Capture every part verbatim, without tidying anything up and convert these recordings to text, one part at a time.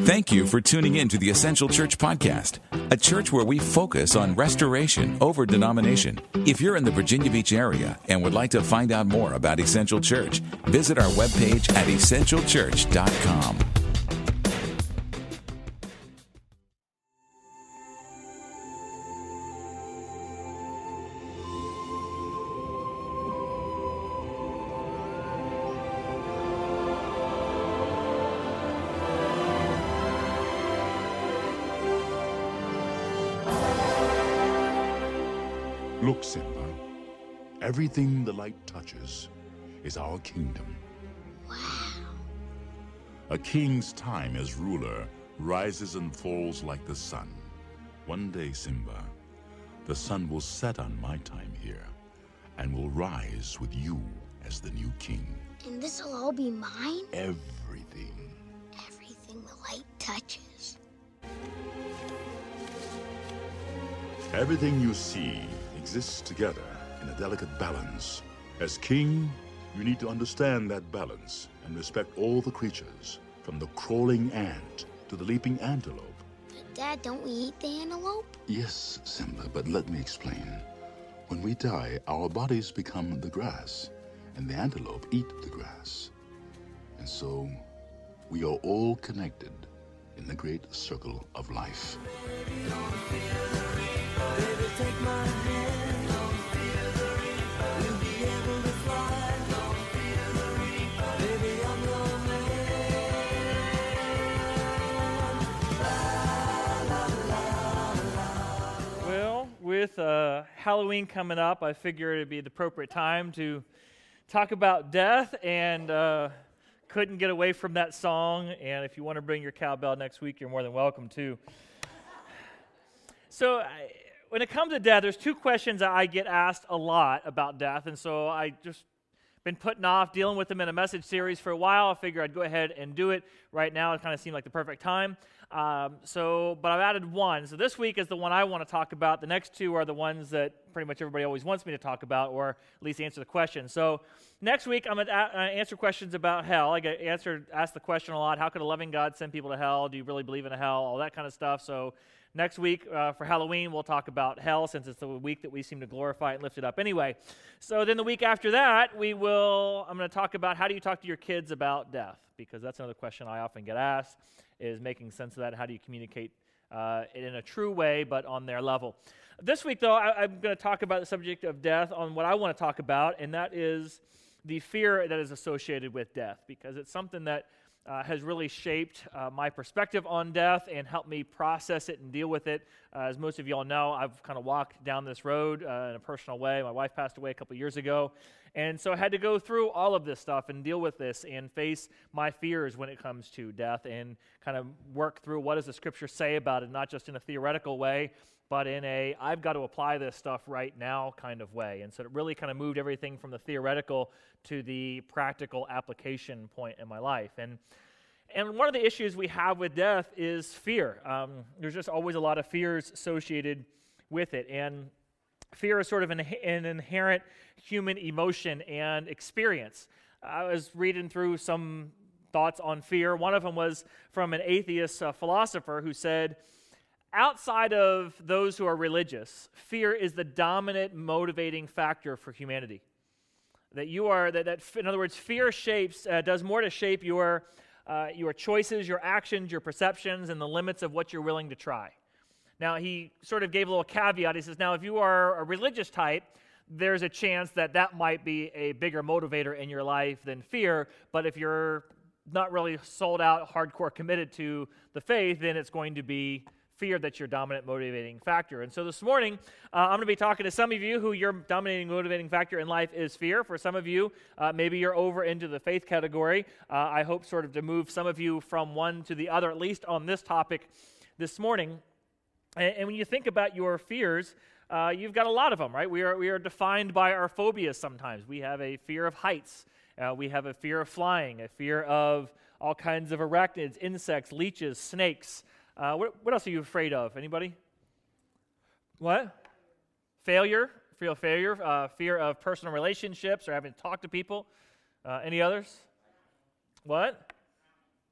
Thank you for tuning in to the Essential Church Podcast, a church where we focus on restoration over denomination. If you're in the Virginia Beach area and would like to find out more about Essential Church, visit our webpage at essential church dot com. Look, Simba, everything the light touches is our kingdom. Wow. A king's time as ruler rises and falls like the sun. One day, Simba, the sun will set on my time here and will rise with you as the new king. And this'll all be mine? Everything. Everything the light touches. Everything you see exists together in a delicate balance. As king, you need to understand that balance and respect all the creatures, from the crawling ant to the leaping antelope. But Dad, don't we eat the antelope? Yes, Simba, but let me explain. When we die, our bodies become the grass, and the antelope eat the grass. And so, we are all connected in the great circle of life. Baby, take my hand, don't fear the reaper. We'll be able to fly, don't fear the reaper. Baby, I'm your man. Well, with uh, Halloween coming up, I figured it'd be the appropriate time to talk about death, and uh, couldn't get away from that song. And if you want to bring your cowbell next week, you're more than welcome to. So, I, when it comes to death, there's two questions that I get asked a lot about death, and so I just been putting off dealing with them in a message series for a while. I figured I'd go ahead and do it right now. It kind of seemed like the perfect time. Um, so, but I've added one. So this week is the one I want to talk about. The next two are the ones that pretty much everybody always wants me to talk about, or at least answer the question. So next week I'm going to a- answer questions about hell. I get answered, asked the question a lot: how could a loving God send people to hell? Do you really believe in a hell? All that kind of stuff. So next week, uh, for Halloween, we'll talk about hell, since it's the week that we seem to glorify it and lift it up anyway. So then the week after that, we will, I'm going to talk about how do you talk to your kids about death, because that's another question I often get asked, is making sense of that. How do you communicate uh, it in a true way, but on their level? This week, though, I, I'm going to talk about the subject of death on what I want to talk about, and that is the fear that is associated with death, because it's something that Uh, has really shaped uh, my perspective on death and helped me process it and deal with it. Uh, as most of you all know, I've kind of walked down this road uh, in a personal way. My wife passed away a couple years ago, and so I had to go through all of this stuff and deal with this and face my fears when it comes to death, and kind of work through what does the Scripture say about it, not just in a theoretical way, but in a, I've got to apply this stuff right now kind of way. And so it really kind of moved everything from the theoretical to the practical application point in my life. And and one of the issues we have with death is fear. Um, there's just always a lot of fears associated with it. And fear is sort of an, an inherent human emotion and experience. I was reading through some thoughts on fear. One of them was from an atheist uh, philosopher who said, outside of those who are religious, fear is the dominant motivating factor for humanity. That you are, that, that in other words, fear shapes, uh, does more to shape your, uh, your choices, your actions, your perceptions, and the limits of what you're willing to try. Now, he sort of gave a little caveat. He says, now, if you are a religious type, there's a chance that that might be a bigger motivator in your life than fear, but if you're not really sold out, hardcore committed to the faith, then it's going to be fear that's your dominant motivating factor. And so this morning, uh, I'm going to be talking to some of you who your dominating motivating factor in life is fear. For some of you, uh, maybe you're over into the faith category. Uh, I hope sort of to move some of you from one to the other, at least on this topic this morning. And, and when you think about your fears, uh, you've got a lot of them, right? We are, we are defined by our phobias sometimes. We have a fear of heights. Uh, we have a fear of flying, a fear of all kinds of arachnids, insects, leeches, snakes. Uh, what, what else are you afraid of? Anybody? What? Failure? Fear of failure? Uh, fear of personal relationships or having to talk to people? Uh, any others? What?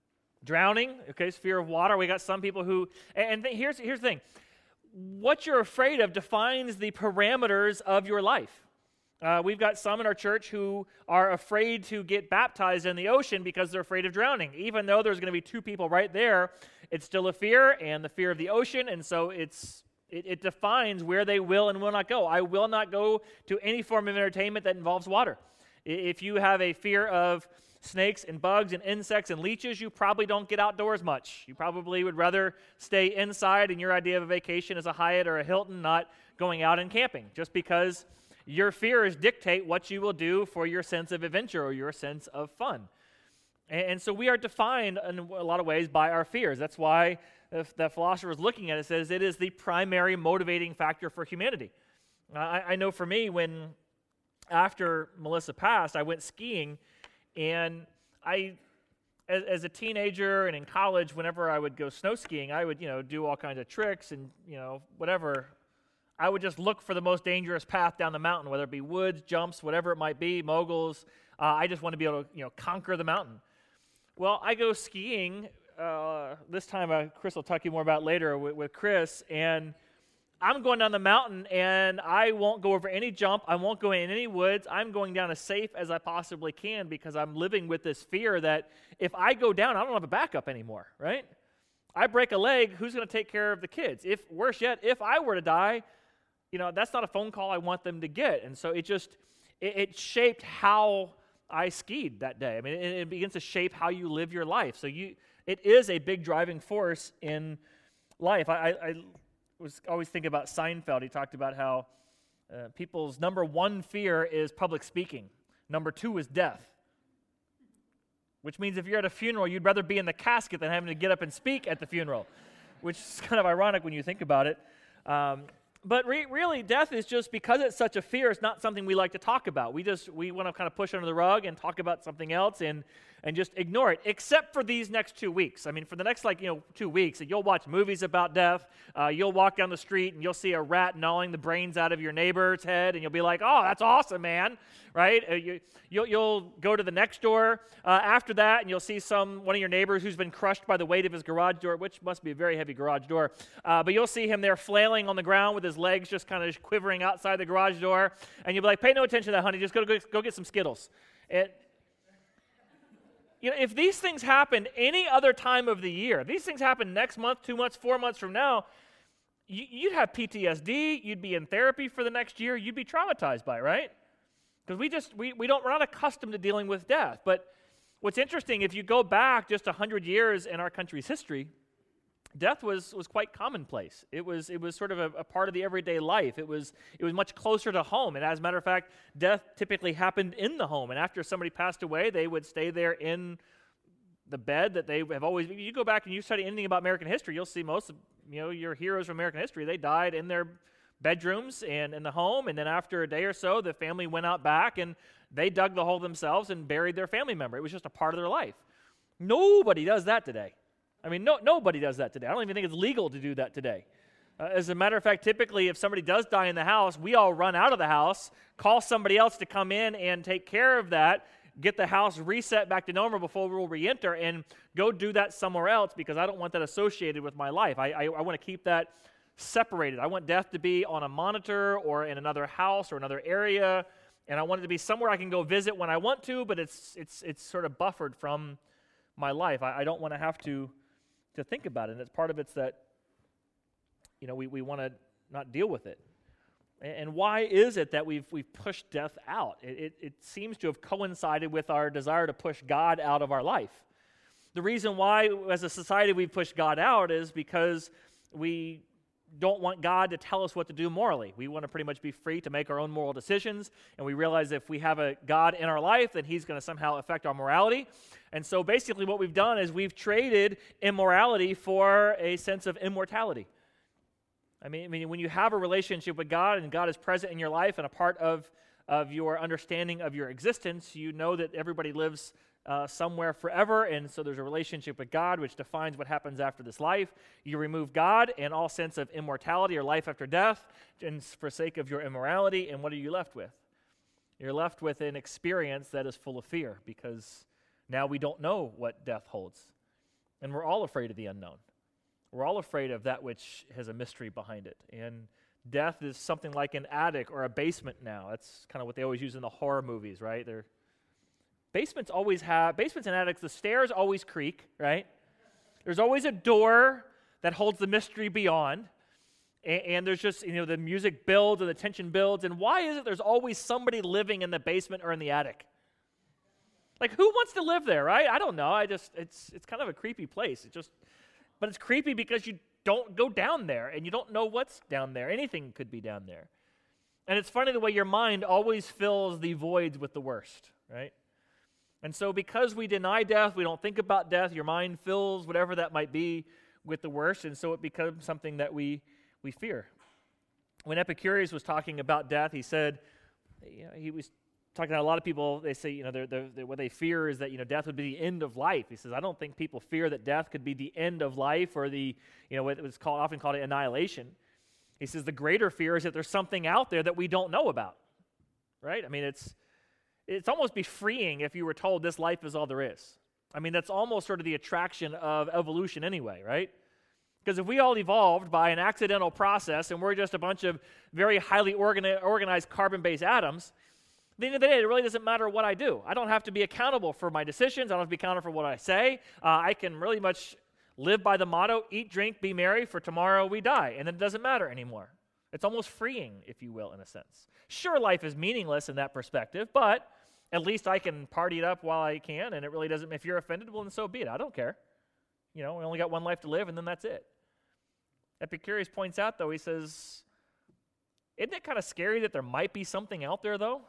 Drowning, okay, is fear of water. We got some people who, and, and th- here's, here's the thing. What you're afraid of defines the parameters of your life. Uh, we've got some in our church who are afraid to get baptized in the ocean because they're afraid of drowning. Even though there's going to be two people right there, it's still a fear, and the fear of the ocean, and so it's it, it defines where they will and will not go. I will not go to any form of entertainment that involves water. I- If you have a fear of snakes and bugs and insects and leeches, you probably don't get outdoors much. You probably would rather stay inside, and your idea of a vacation is a Hyatt or a Hilton, not going out and camping, just because your fears dictate what you will do for your sense of adventure or your sense of fun. And, and so we are defined in a lot of ways by our fears. That's why the, the philosopher is looking at it, says it is the primary motivating factor for humanity. Uh, I, I know for me, when after Melissa passed, I went skiing, and I, as, as a teenager and in college, whenever I would go snow skiing, I would, you know, do all kinds of tricks and, you know, whatever. I would just look for the most dangerous path down the mountain, whether it be woods, jumps, whatever it might be, moguls. Uh, I just want to be able to, you know, conquer the mountain. Well, I go skiing. Uh, this time, uh, Chris will talk to you more about later with, with Chris, and I'm going down the mountain, and I won't go over any jump. I won't go in any woods. I'm going down as safe as I possibly can because I'm living with this fear that if I go down, I don't have a backup anymore, right? I break a leg, who's going to take care of the kids? If worse yet, if I were to die, you know, that's not a phone call I want them to get. And so it just, it, it shaped how I skied that day. I mean, it, it begins to shape how you live your life. So you, it is a big driving force in life. I, I, I was always thinking about Seinfeld. He talked about how uh, people's number one fear is public speaking. Number two is death. Which means if you're at a funeral, you'd rather be in the casket than having to get up and speak at the funeral, which is kind of ironic when you think about it. Um, But re- really, death is just, because it's such a fear, it's not something we like to talk about. We just, we want to kind of push under the rug and talk about something else and and just ignore it, except for these next two weeks. I mean, for the next, like, you know, two weeks, you'll watch movies about death. Uh, you'll walk down the street and you'll see a rat gnawing the brains out of your neighbor's head, and you'll be like, oh, that's awesome, man, right? Uh, you, you'll, you'll go to the next door uh, after that, and you'll see some, one of your neighbors who's been crushed by the weight of his garage door, which must be a very heavy garage door, uh, but you'll see him there flailing on the ground with his legs just kind of quivering outside the garage door, and you'll be like, pay no attention to that, honey, just go, go, go get some Skittles. It, you know, if these things happened any other time of the year, these things happen next month, two months, four months from now, you, you'd have P T S D, you'd be in therapy for the next year, you'd be traumatized by it, right? Because we just, we, we don't, we're not accustomed to dealing with death. But what's interesting, if you go back just one hundred years in our country's history, death was, was quite commonplace. It was, it was sort of a, a part of the everyday life. It was, it was much closer to home. And as a matter of fact, death typically happened in the home. And after somebody passed away, they would stay there in the bed that they have always, if you go back and you study anything about American history, you'll see most of, you know, your heroes from American history, they died in their bedrooms and in the home. And then after a day or so, the family went out back and they dug the hole themselves and buried their family member. It was just a part of their life. Nobody does that today. I mean, no, nobody does that today. I don't even think it's legal to do that today. Uh, as a matter of fact, typically if somebody does die in the house, we all run out of the house, call somebody else to come in and take care of that, get the house reset back to normal before we'll re-enter, and go do that somewhere else because I don't want that associated with my life. I, I, I want to keep that separated. I want death to be on a monitor or in another house or another area, and I want it to be somewhere I can go visit when I want to, but it's it's it's sort of buffered from my life. I, I don't want to have to to think about it, and it's part of it's that, you know, we, we want to not deal with it. And, and why is it that we've we've pushed death out? It, it, it seems to have coincided with our desire to push God out of our life. The reason why, as a society, we've pushed God out is because we don't want God to tell us what to do morally. We want to pretty much be free to make our own moral decisions, and we realize if we have a God in our life, then he's going to somehow affect our morality. And so basically what we've done is we've traded immorality for a sense of immortality. I mean, I mean, when you have a relationship with God and God is present in your life and a part of, of your understanding of your existence, you know that everybody lives Uh, somewhere forever, and so there's a relationship with God which defines what happens after this life. You remove God and all sense of immortality or life after death and for sake of your immorality, and what are you left with? You're left with an experience that is full of fear because now we don't know what death holds. And we're all afraid of the unknown. We're all afraid of that which has a mystery behind it. And death is something like an attic or a basement now. That's kind of what they always use in the horror movies, right? They're, basements always have, basements and attics, the stairs always creak, right? There's always a door that holds the mystery beyond. And, and there's just, you know, the music builds and the tension builds. And why is it there's always somebody living in the basement or in the attic? Like, who wants to live there, right? I don't know. I just, it's it's kind of a creepy place. It just, but it's creepy because you don't go down there and you don't know what's down there. Anything could be down there. And it's funny the way your mind always fills the voids with the worst, right? And so because we deny death, we don't think about death, your mind fills whatever that might be with the worst, and so it becomes something that we we fear. When Epicurus was talking about death, he said, you know, he was talking to a lot of people, they say, you know, they're, they're, they're, what they fear is that, you know, death would be the end of life. He says, I don't think people fear that death could be the end of life or the, you know, what was called, often called annihilation. He says the greater fear is that there's something out there that we don't know about, right? I mean, it's it's almost be freeing if you were told this life is all there is. I mean, that's almost sort of the attraction of evolution anyway, right? Because if we all evolved by an accidental process and we're just a bunch of very highly organi- organized carbon-based atoms, at the end of the day, it really doesn't matter what I do. I don't have to be accountable for my decisions. I don't have to be accountable for what I say. Uh, I can really much live by the motto, eat, drink, be merry, for tomorrow we die. And it doesn't matter anymore. It's almost freeing, if you will, in a sense. Sure, life is meaningless in that perspective, but at least I can party it up while I can, and it really doesn't, if you're offended, well, then so be it. I don't care. You know, we only got one life to live, and then that's it. Epicurus points out, though, he says, isn't it kind of scary that there might be something out there, though?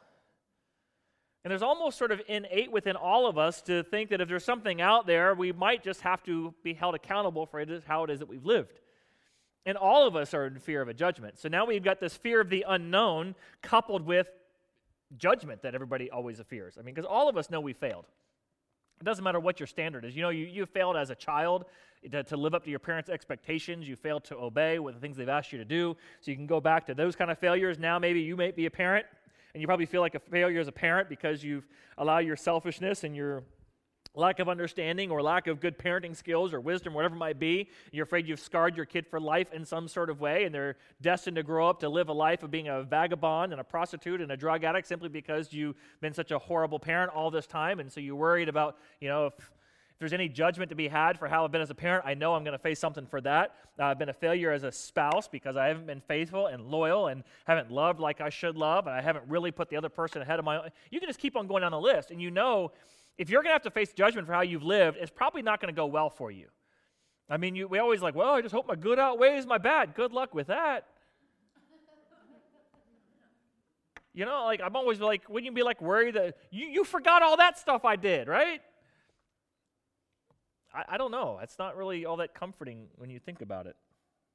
And there's almost sort of innate within all of us to think that if there's something out there, we might just have to be held accountable for it, how it is that we've lived. And all of us are in fear of a judgment. So now we've got this fear of the unknown coupled with judgment that everybody always fears. I mean, because all of us know we failed. It doesn't matter what your standard is. You know, you, you failed as a child to, to live up to your parents' expectations. You failed to obey with the things they've asked you to do. So you can go back to those kind of failures. Now maybe you may be a parent, and you probably feel like a failure as a parent because you've allowed your selfishness and your lack of understanding or lack of good parenting skills or wisdom, whatever it might be. You're afraid you've scarred your kid for life in some sort of way, and they're destined to grow up to live a life of being a vagabond and a prostitute and a drug addict simply because you've been such a horrible parent all this time, and so you're worried about, you know, if, if there's any judgment to be had for how I've been as a parent, I know I'm going to face something for that. Uh, I've been a failure as a spouse because I haven't been faithful and loyal and haven't loved like I should love, and I haven't really put the other person ahead of my own. You can just keep on going down the list, and you know if you're going to have to face judgment for how you've lived, it's probably not going to go well for you. I mean, you, we always like, well, I just hope my good outweighs my bad. Good luck with that. You know, like I'm always like, wouldn't you be like worried that you, you forgot all that stuff I did, right? I, I don't know. It's not really all that comforting when you think about it.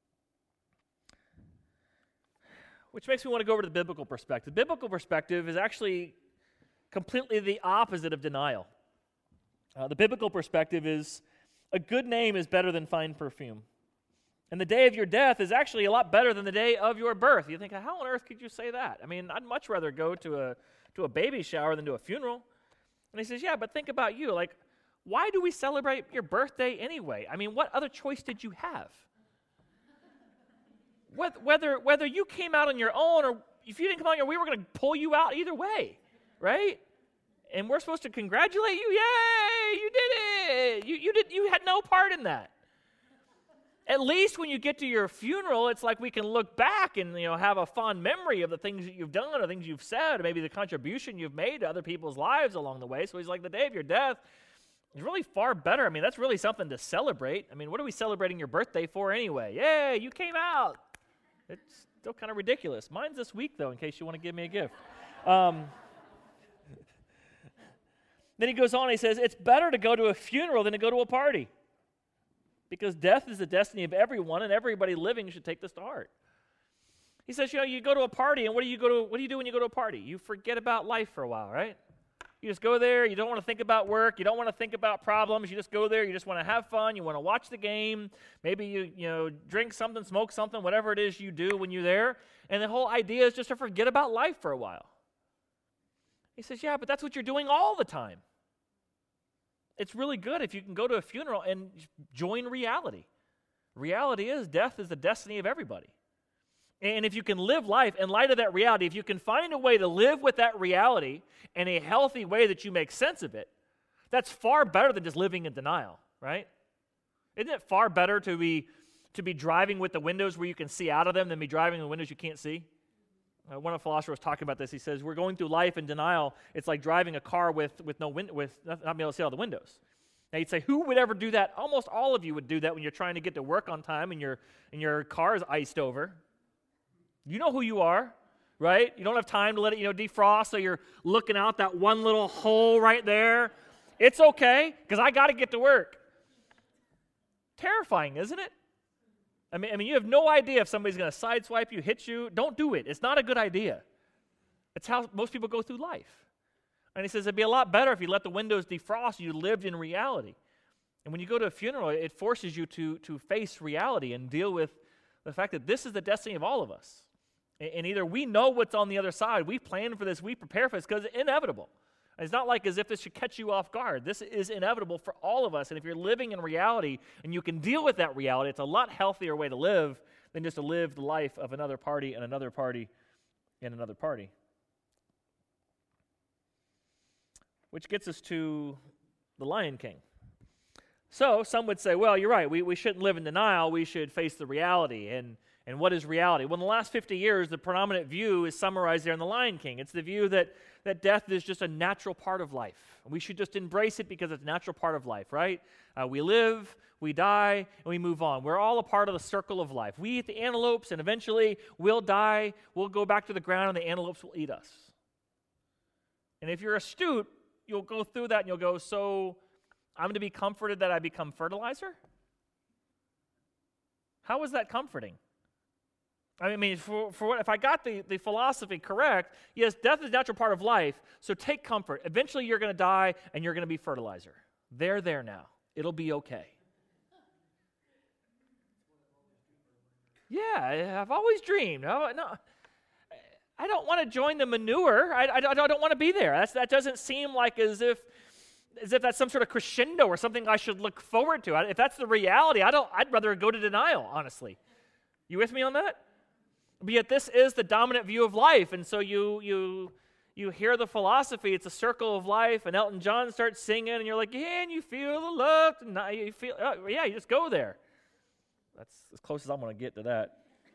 Which makes me want to go over to the biblical perspective. The biblical perspective is actually completely the opposite of denial. Uh, the biblical perspective is a good name is better than fine perfume. And the day of your death is actually a lot better than the day of your birth. You think, how on earth could you say that? I mean, I'd much rather go to a to a baby shower than to a funeral. And he says, yeah, but think about you. Like, why do we celebrate your birthday anyway? I mean, what other choice did you have? Whether, whether you came out on your own or if you didn't come out on your own, we were going to pull you out either way. Right? And we're supposed to congratulate you. Yay, you did it. You you did you had no part in that. At least when you get to your funeral, it's like we can look back and, you know, have a fond memory of the things that you've done or things you've said, or maybe the contribution you've made to other people's lives along the way. So he's like, the day of your death is really far better. I mean, that's really something to celebrate. I mean, what are we celebrating your birthday for anyway? Yay, you came out. It's still kind of ridiculous. Mine's this week, though, in case you want to give me a gift. Um Then he goes on, he says, it's better to go to a funeral than to go to a party. Because death is the destiny of everyone, and everybody living should take this to heart. He says, you know, you go to a party, and what do you go to? What do you do when you go to a party? You forget about life for a while, right? You just go there, you don't want to think about work, you don't want to think about problems, you just go there, you just want to have fun, you want to watch the game, maybe you, you know, drink something, smoke something, whatever it is you do when you're there. And the whole idea is just to forget about life for a while. He says, yeah, but that's what you're doing all the time. it's really good if you can go to a funeral and join reality. Reality is death is the destiny of everybody. And if you can live life in light of that reality, if you can find a way to live with that reality in a healthy way that you make sense of it, that's far better than just living in denial, right? Isn't it far better to be to be driving with the windows where you can see out of them than be driving in the windows you can't see? Uh, one of the philosophers was talking about this. He says, we're going through life in denial. It's like driving a car with, with no win- with not, not being able to see all the windows. Now you'd say, who would ever do that? Almost all of you would do that when you're trying to get to work on time and your and your car is iced over. You know who you are, right? You don't have time to let it, you know, defrost, so you're looking out that one little hole right there. It's okay, because I got to get to work. Terrifying, isn't it? I mean, I mean, you have no idea if somebody's going to sideswipe you, hit you. Don't do it. It's not a good idea. It's how most people go through life. And he says it'd be a lot better if you let the windows defrost, you lived in reality. And when you go to a funeral, it forces you to, to face reality and deal with the fact that this is the destiny of all of us. And either we know what's on the other side, we plan for this, we prepare for this, because it's inevitable. It's not like as if this should catch you off guard. This is inevitable for all of us. And if you're living in reality and you can deal with that reality, it's a lot healthier way to live than just to live the life of another party and another party and another party. Which gets us to the Lion King. So some would say, well, you're right, we, we shouldn't live in denial, we should face the reality. And And what is reality? Well, in the last fifty years, the predominant view is summarized there in The Lion King. It's the view that, that death is just a natural part of life. We should just embrace it because it's a natural part of life, right? Uh, we live, we die, and we move on. We're all a part of the circle of life. We eat the antelopes, and eventually we'll die, we'll go back to the ground, and the antelopes will eat us. And if you're astute, you'll go through that, and you'll go, so I'm going to be comforted that I become fertilizer? How is that comforting? I mean, for, for what, if I got the, the philosophy correct, yes, death is a natural part of life, so take comfort. Eventually you're going to die, and you're going to be fertilizer. They're there now. It'll be okay. Yeah, I've always dreamed. No, no, I don't want to join the manure. I, I, I don't want to be there. That's, that doesn't seem like as if as if that's some sort of crescendo or something I should look forward to. If that's the reality, I don't. I'd rather go to denial, honestly. You with me on that? But yet this is the dominant view of life, and so you you you hear the philosophy, it's a circle of life, and Elton John starts singing, and you're like, yeah, and you feel the love tonight, you feel, oh, yeah, you just go there. That's as close as I'm going to get to that.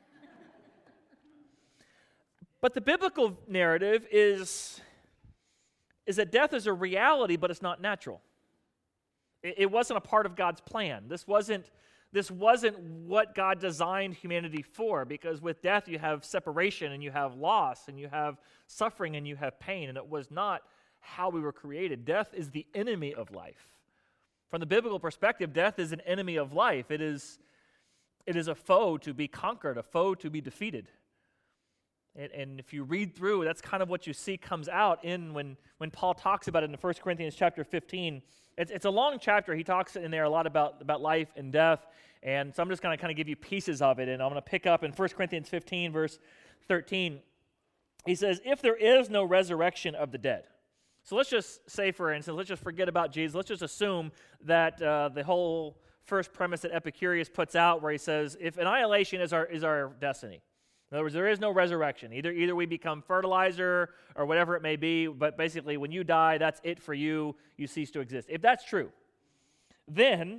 But the biblical narrative is, is that death is a reality, but it's not natural. It, it wasn't a part of God's plan. This wasn't This wasn't what God designed humanity for, because with death you have separation and you have loss and you have suffering and you have pain, and it was not how we were created. Death is the enemy of life. From the biblical perspective, death is an enemy of life. It is, it is a foe to be conquered, a foe to be defeated. And, and if you read through, that's kind of what you see comes out in when, when Paul talks about it in First Corinthians chapter fifteen. It's, it's a long chapter. He talks in there a lot about, about life and death. And so I'm just going to kind of give you pieces of it. And I'm going to pick up in First Corinthians fifteen, verse thirteen. He says, if there is no resurrection of the dead. So let's just say, for instance, let's just forget about Jesus. Let's just assume that uh, the whole first premise that Epicurus puts out, where he says, if annihilation is our is our destiny. In other words, there is no resurrection. Either either we become fertilizer or whatever it may be, but basically when you die, that's it for you. You cease to exist. If that's true, then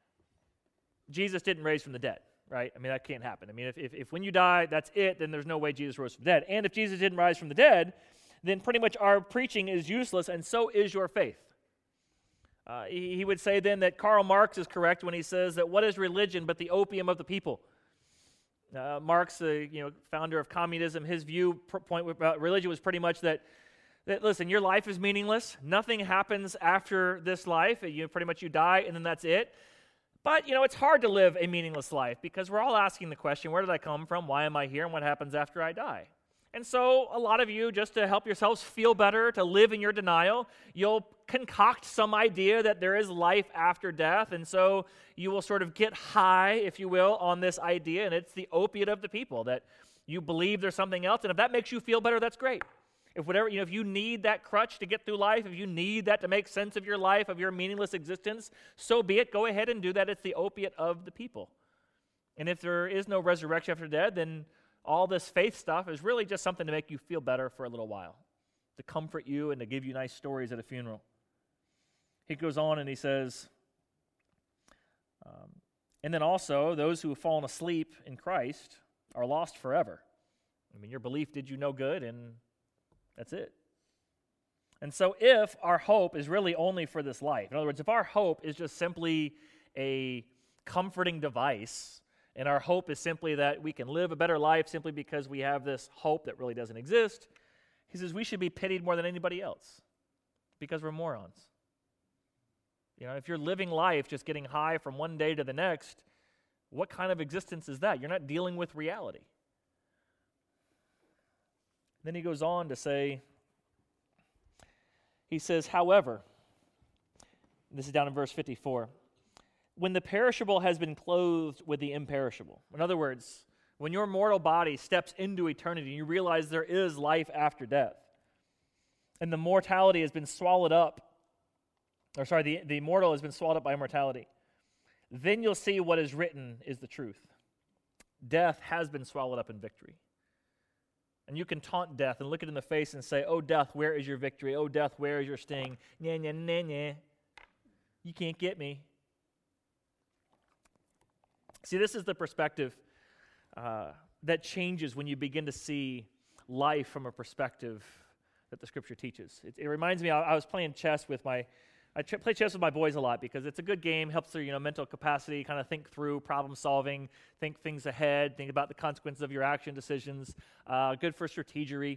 Jesus didn't raise from the dead, right? I mean, that can't happen. I mean, if, if, if when you die, that's it, then there's no way Jesus rose from the dead. And if Jesus didn't rise from the dead, then pretty much our preaching is useless, and so is your faith. Uh, he, he would say then that Karl Marx is correct when he says that what is religion but the opium of the people? Uh, Marx, the you know founder of communism, his view point about religion was pretty much that, that listen, your life is meaningless. Nothing happens after this life. You pretty much you die and then that's it. But you know it's hard to live a meaningless life because we're all asking the question: where did I come from? Why am I here? And what happens after I die? And so a lot of you, just to help yourselves feel better, to live in your denial, you'll concoct some idea that there is life after death, and so you will sort of get high, if you will, on this idea, and it's the opiate of the people, that you believe there's something else, and if that makes you feel better, that's great. If whatever, you know, if you need that crutch to get through life, if you need that to make sense of your life, of your meaningless existence, so be it. Go ahead and do that. It's the opiate of the people. And if there is no resurrection after death, then all this faith stuff is really just something to make you feel better for a little while, to comfort you and to give you nice stories at a funeral. He goes on and he says, um, and then also those who have fallen asleep in Christ are lost forever. I mean, your belief did you no good, and that's it. And so if our hope is really only for this life, in other words, if our hope is just simply a comforting device, and our hope is simply that we can live a better life simply because we have this hope that really doesn't exist, he says we should be pitied more than anybody else because we're morons. You know, if you're living life just getting high from one day to the next, what kind of existence is that? You're not dealing with reality. Then he goes on to say, he says, however, this is down in verse fifty-four, when the perishable has been clothed with the imperishable. In other words, when your mortal body steps into eternity, you realize there is life after death, and the mortality has been swallowed up, or sorry, the, the mortal has been swallowed up by immortality, then you'll see what is written is the truth. Death has been swallowed up in victory. And you can taunt death and look it in the face and say, oh, death, where is your victory? Oh, death, where is your sting? Nya, nya, nya, nya. You can't get me. See, this is the perspective uh, that changes when you begin to see life from a perspective that the Scripture teaches. It, it reminds me, I, I was playing chess with my, I ch- play chess with my boys a lot because it's a good game, helps their you know mental capacity, kind of think through problem solving, think things ahead, think about the consequences of your action decisions, uh, good for strategery.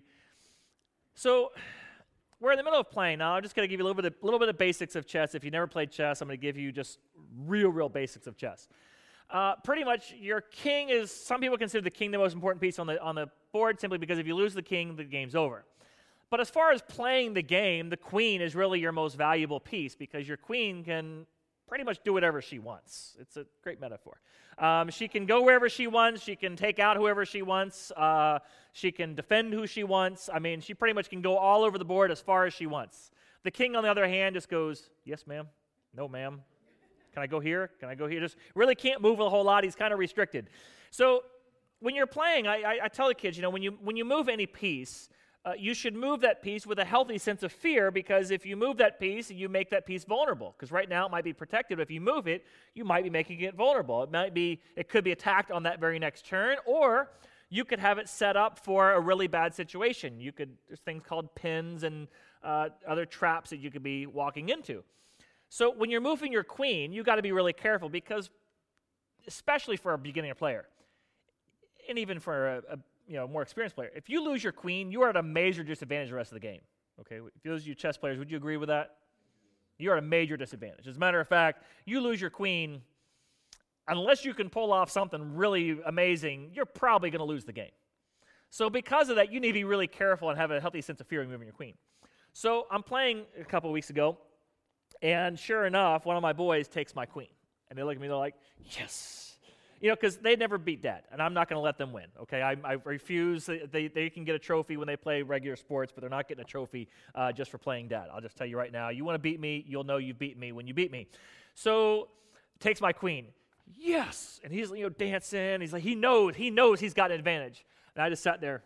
So we're in the middle of playing now. I'm just going to give you a little bit, of, little bit of basics of chess. If you never played chess, I'm going to give you just real, real basics of chess. Uh, pretty much, your king is, some people consider the king the most important piece on the on the board simply because if you lose the king, the game's over. But as far as playing the game, the queen is really your most valuable piece because your queen can pretty much do whatever she wants. It's a great metaphor. Um, she can go wherever she wants. She can take out whoever she wants. Uh, she can defend who she wants. I mean, she pretty much can go all over the board as far as she wants. The king, on the other hand, just goes, yes, ma'am. No, ma'am. Can I go here? Can I go here? Just really can't move a whole lot. He's kind of restricted. So when you're playing, I, I, I tell the kids, you know, when you when you move any piece, uh, you should move that piece with a healthy sense of fear because if you move that piece, you make that piece vulnerable. Because right now it might be protected, but if you move it, you might be making it vulnerable. It might be, it could be attacked on that very next turn, or you could have it set up for a really bad situation. You could, there's things called pins and uh, other traps that you could be walking into. So when you're moving your queen, you got to be really careful because, especially for a beginner player, and even for a, a you know more experienced player, if you lose your queen, you are at a major disadvantage the rest of the game. Okay, if you lose your chess players, would you agree with that? You're at a major disadvantage. As a matter of fact, you lose your queen, unless you can pull off something really amazing, you're probably going to lose the game. So because of that, you need to be really careful and have a healthy sense of fear in moving your queen. So I'm playing a couple of weeks ago. And sure enough, one of my boys takes my queen. And they look at me, they're like, yes. You know, because they never beat Dad, and I'm not going to let them win, okay? I, I refuse. They, they can get a trophy when they play regular sports, but they're not getting a trophy uh, just for playing Dad. I'll just tell you right now, you want to beat me, you'll know you've beaten me when you beat me. So, takes my queen. Yes! And he's, you know, dancing. He's like, he knows, he knows he's got an advantage. And I just sat there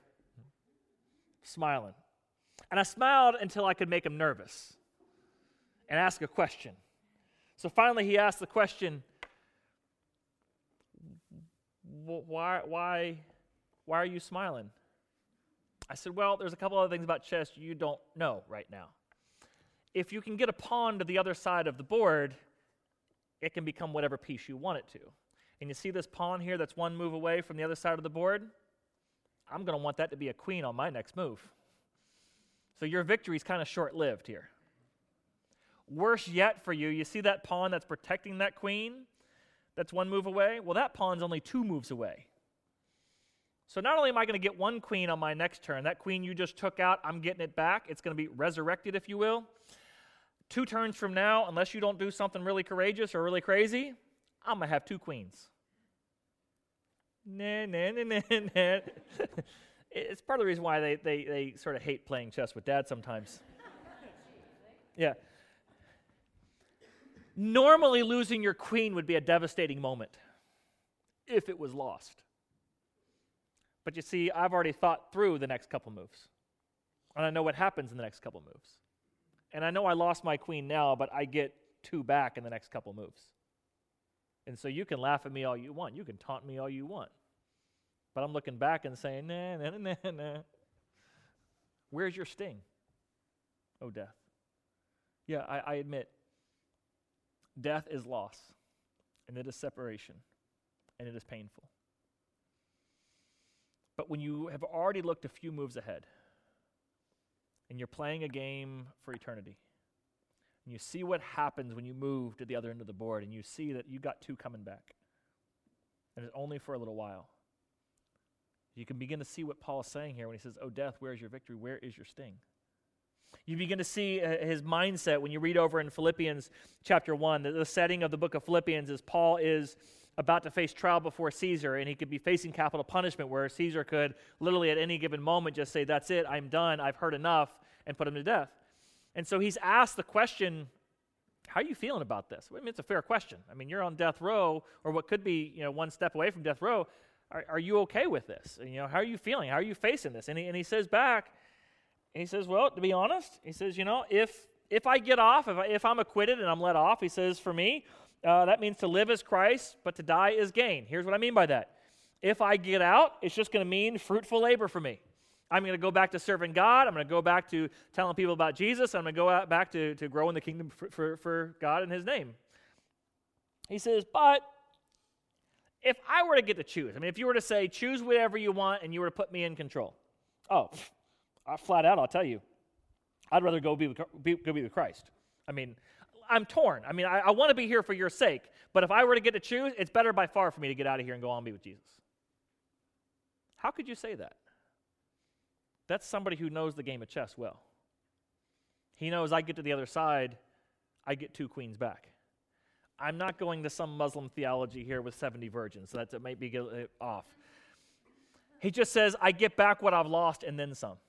smiling. And I smiled until I could make him nervous and ask a question. So finally he asked the question, why, why, why are you smiling? I said, well, there's a couple other things about chess you don't know right now. If you can get a pawn to the other side of the board, it can become whatever piece you want it to. And you see this pawn here that's one move away from the other side of the board? I'm going to want that to be a queen on my next move. So your victory is kind of short-lived here. Worse yet for you, you see that pawn that's protecting that queen that's one move away? Well, that pawn's only two moves away. So not only am I going to get one queen on my next turn, that queen you just took out, I'm getting it back. It's going to be resurrected, if you will. Two turns from now, unless you don't do something really courageous or really crazy, I'm going to have two queens. Nah, nah, nah, nah, nah. It's part of the reason why they, they, they sort of hate playing chess with dad sometimes. Yeah. Normally, losing your queen would be a devastating moment if it was lost. But you see, I've already thought through the next couple moves. And I know what happens in the next couple moves. And I know I lost my queen now, but I get two back in the next couple moves. And so you can laugh at me all you want. You can taunt me all you want. But I'm looking back and saying, nah, nah, nah, nah, nah. Where's your sting, oh death? Yeah, I, I admit, death is loss, and it is separation, and it is painful. But when you have already looked a few moves ahead, and you're playing a game for eternity, and you see what happens when you move to the other end of the board, and you see that you got two coming back, and it's only for a little while, you can begin to see what Paul is saying here when he says, oh, death, where is your victory? Where is your sting? You begin to see uh, his mindset when you read over in Philippians chapter one. The, the setting of the book of Philippians is Paul is about to face trial before Caesar, and he could be facing capital punishment where Caesar could literally at any given moment just say, that's it, I'm done, I've heard enough, and put him to death. And so he's asked the question, how are you feeling about this? I mean, it's a fair question. I mean, you're on death row, or what could be, you know, one step away from death row. Are, are you okay with this? And, you know, how are you feeling? How are you facing this? And he, and he says back, and he says, well, to be honest, he says, you know, if if I get off, if, I, if I'm acquitted and I'm let off, he says, for me, uh, that means to live is Christ, but to die is gain. Here's what I mean by that. If I get out, it's just going to mean fruitful labor for me. I'm going to go back to serving God. I'm going to go back to telling people about Jesus. I'm going to go out back to, to grow in the kingdom for, for, for God and his name. He says, but if I were to get to choose, I mean, if you were to say, choose whatever you want and you were to put me in control, oh, I, flat out, I'll tell you, I'd rather go be, with, be, go be with Christ. I mean, I'm torn. I mean, I, I want to be here for your sake, but if I were to get to choose, it's better by far for me to get out of here and go on and be with Jesus. How could you say that? That's somebody who knows the game of chess well. He knows I get to the other side, I get two queens back. I'm not going to some Muslim theology here with seventy virgins, so that it might be off. He just says, I get back what I've lost and then some.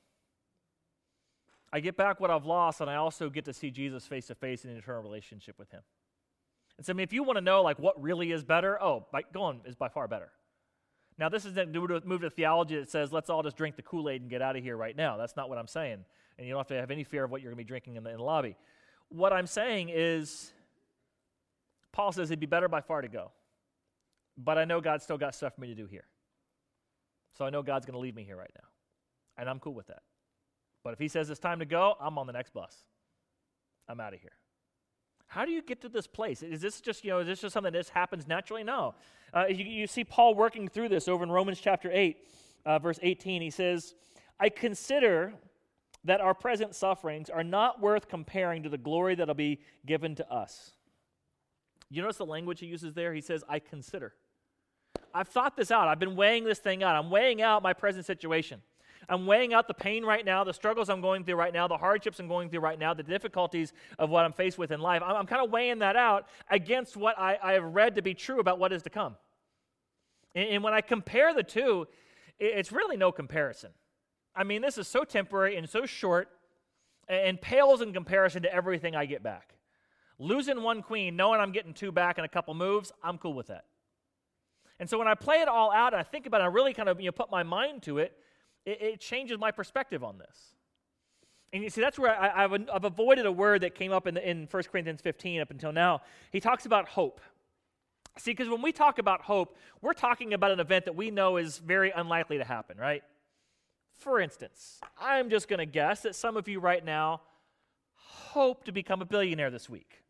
I get back what I've lost, and I also get to see Jesus face to face in an eternal relationship with him. And so, I mean, if you want to know like what really is better, oh, by, going is by far better. Now, this isn't to move to theology that says, let's all just drink the Kool-Aid and get out of here right now. That's not what I'm saying. And you don't have to have any fear of what you're going to be drinking in the, in the lobby. What I'm saying is, Paul says it'd be better by far to go. But I know God's still got stuff for me to do here. So I know God's going to leave me here right now. And I'm cool with that. But if he says it's time to go, I'm on the next bus. I'm out of here. How do you get to this place? Is this just, you know, is this just something that just happens naturally? No. Uh, you, you see Paul working through this over in Romans chapter eight, uh, verse eighteen. He says, I consider that our present sufferings are not worth comparing to the glory that will be given to us. You notice the language he uses there? He says, I consider. I've thought this out. I've been weighing this thing out. I'm weighing out my present situation. I'm weighing out the pain right now, the struggles I'm going through right now, the hardships I'm going through right now, the difficulties of what I'm faced with in life. I'm, I'm kind of weighing that out against what I, I have read to be true about what is to come. And, and when I compare the two, it, it's really no comparison. I mean, this is so temporary and so short and, and pales in comparison to everything I get back. Losing one queen, knowing I'm getting two back in a couple moves, I'm cool with that. And so when I play it all out and I think about it, I really kind of you know, put my mind to it, it, it changes my perspective on this. And you see, that's where I, I've, I've avoided a word that came up in, the, in First Corinthians fifteen up until now. He talks about hope. See, because when we talk about hope, we're talking about an event that we know is very unlikely to happen, right? For instance, I'm just going to guess that some of you right now hope to become a billionaire this week.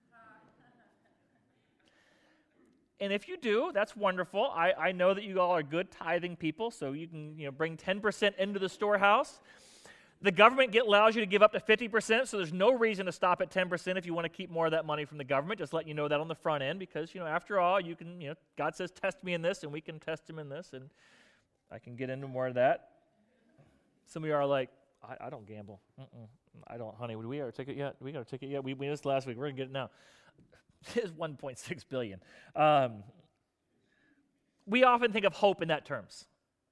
And if you do, that's wonderful. I, I know that you all are good tithing people, so you can you know bring ten percent into the storehouse. The government get, allows you to give up to fifty percent, so there's no reason to stop at ten percent if you want to keep more of that money from the government. Just letting you know that on the front end, because, you know, after all, you can, you know, God says, test me in this, and we can test him in this, and I can get into more of that. Some of you are like, I, I don't gamble. Mm-mm. I don't, honey, did we get our ticket yet? Did we got our ticket yet? We, we missed last week. We're going to get it now. It's one point six billion dollars. Um, we often think of hope in that terms.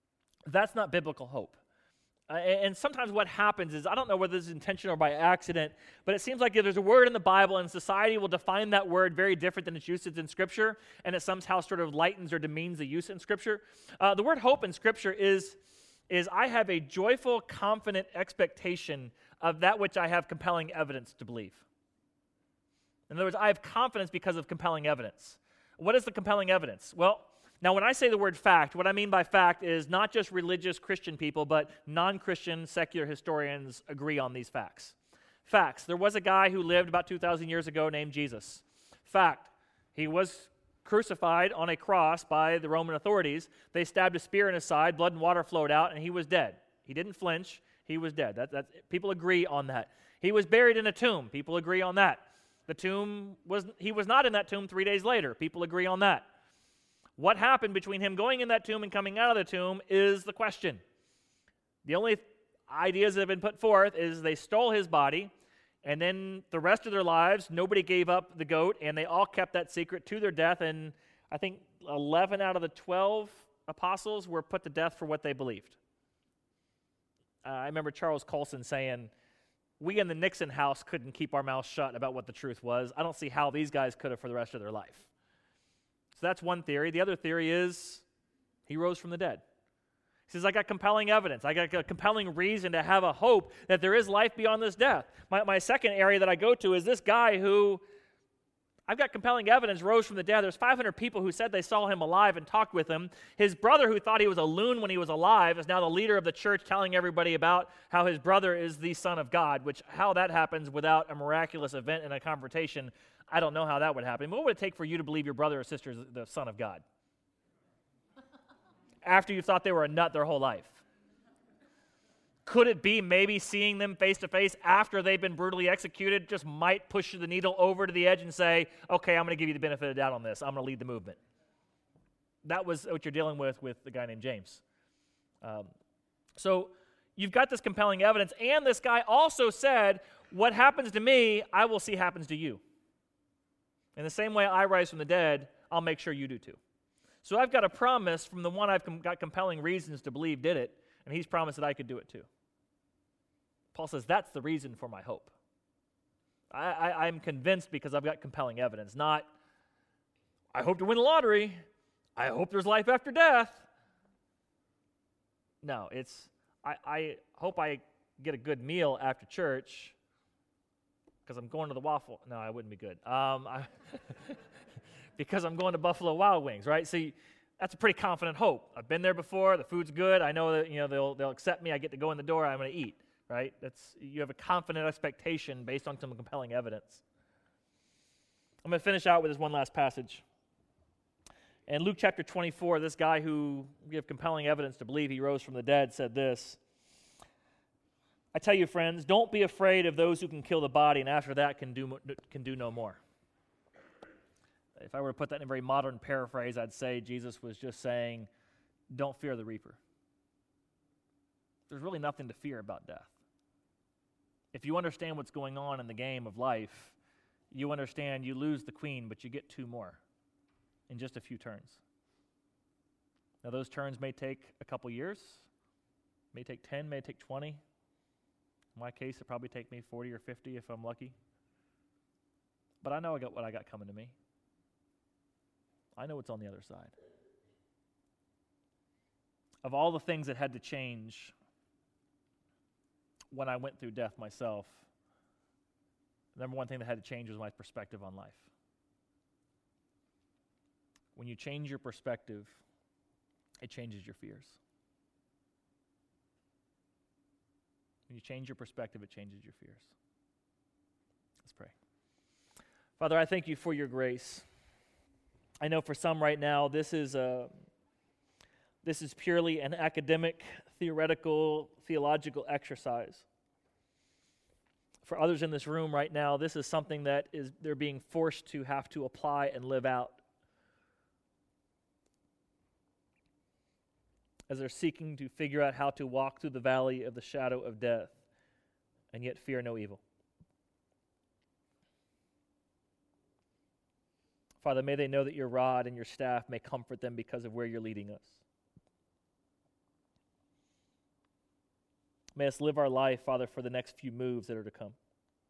That's not biblical hope. Uh, and and sometimes what happens is, I don't know whether this is intentional or by accident, but it seems like if there's a word in the Bible and society will define that word very different than its usage in Scripture, and it somehow sort of lightens or demeans the use in Scripture. Uh, the word hope in Scripture is, is I have a joyful, confident expectation of that which I have compelling evidence to believe. In other words, I have confidence because of compelling evidence. What is the compelling evidence? Well, now when I say the word fact, what I mean by fact is not just religious Christian people, but non-Christian secular historians agree on these facts. Facts. There was a guy who lived about two thousand years ago named Jesus. Fact. He was crucified on a cross by the Roman authorities. They stabbed a spear in his side, blood and water flowed out, and he was dead. He didn't flinch. He was dead. That, that, people agree on that. He was buried in a tomb. People agree on that. The tomb was, he was not in that tomb three days later. People agree on that. What happened between him going in that tomb and coming out of the tomb is the question. The only ideas that have been put forth is they stole his body, and then the rest of their lives, nobody gave up the goat, and they all kept that secret to their death, and I think eleven out of the twelve apostles were put to death for what they believed. Uh, I remember Charles Colson saying, we in the Nixon house couldn't keep our mouths shut about what the truth was. I don't see how these guys could have for the rest of their life. So that's one theory. The other theory is he rose from the dead. He says, I got compelling evidence. I got a compelling reason to have a hope that there is life beyond this death. My, my second area that I go to is this guy who, I've got compelling evidence, rose from the dead. There's five hundred people who said they saw him alive and talked with him. His brother, who thought he was a loon when he was alive, is now the leader of the church, telling everybody about how his brother is the Son of God, which how that happens without a miraculous event and a confrontation, I don't know how that would happen. What would it take for you to believe your brother or sister is the Son of God? After you thought they were a nut their whole life. Could it be maybe seeing them face to face after they've been brutally executed just might push the needle over to the edge and say, okay, I'm going to give you the benefit of the doubt on this. I'm going to lead the movement. That was what you're dealing with with the guy named James. Um, so you've got this compelling evidence, and this guy also said, what happens to me, I will see happens to you. In the same way I rise from the dead, I'll make sure you do too. So I've got a promise from the one I've com- got compelling reasons to believe did it, and he's promised that I could do it too. Paul says that's the reason for my hope. I, I, I'm convinced because I've got compelling evidence, not I hope to win the lottery, I hope there's life after death. No, it's I, I hope I get a good meal after church because I'm going to the waffle. No, I wouldn't be good. Um, I because I'm going to Buffalo Wild Wings, right? See, that's a pretty confident hope. I've been there before. The food's good. I know that you know they'll they'll accept me. I get to go in the door. I'm going to eat, right? That's you have a confident expectation based on some compelling evidence. I'm going to finish out with this one last passage. In Luke chapter twenty-four, this guy who we have compelling evidence to believe he rose from the dead said this. I tell you, friends, don't be afraid of those who can kill the body, and after that can do can do no more. If I were to put that in a very modern paraphrase, I'd say Jesus was just saying, don't fear the reaper. There's really nothing to fear about death. If you understand what's going on in the game of life, you understand you lose the queen, but you get two more in just a few turns. Now, those turns may take a couple years, may take ten, may take twenty. In my case, it'll probably take me forty or fifty if I'm lucky. But I know I got what I got coming to me. I know what's on the other side. Of all the things that had to change when I went through death myself, the number one thing that had to change was my perspective on life. When you change your perspective, it changes your fears. When you change your perspective, it changes your fears. Let's pray. Father, I thank you for your grace. I know for some right now, this is a, this is purely an academic, theoretical, theological exercise. For others in this room right now, this is something that is they're being forced to have to apply and live out as they're seeking to figure out how to walk through the valley of the shadow of death and yet fear no evil. Father, may they know that your rod and your staff may comfort them because of where you're leading us. May us live our life, Father, for the next few moves that are to come,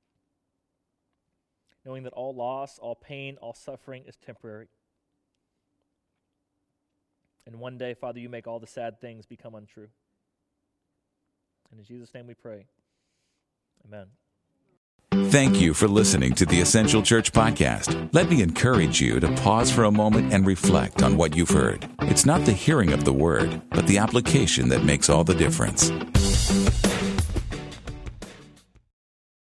knowing that all loss, all pain, all suffering is temporary. And one day, Father, you make all the sad things become untrue. And in Jesus' name we pray. Amen. Thank you for listening to the Essential Church Podcast. Let me encourage you to pause for a moment and reflect on what you've heard. It's not the hearing of the word, but the application that makes all the difference.